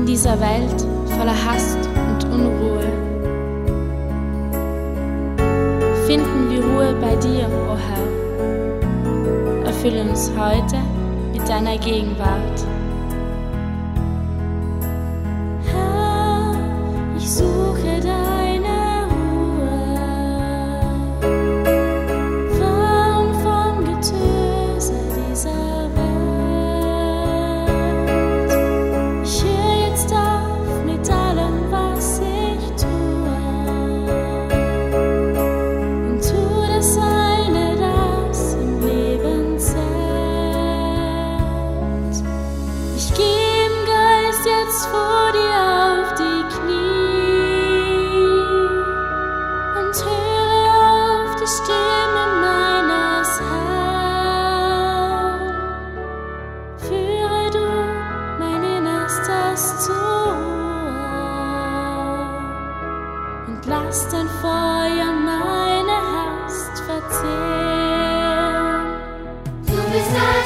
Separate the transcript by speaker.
Speaker 1: dieser Welt voller Hast und Unruhe finden wir Ruhe bei dir, o Herr. Erfülle uns heute mit deiner Gegenwart.
Speaker 2: Herr, ich suche deine Ruhe, fern vom Getöse dieser Welt. Ich höre jetzt auf mit allem, was ich tue, und tu das eine, das im Leben zählt. Ich gehe im Geist jetzt vor dir auf die Knie und höre auf die Stimme meines Herrn. Führe du mein Innerstes zur Ruhe und lass dein Feuer meine Hast verzehren.
Speaker 3: Du bist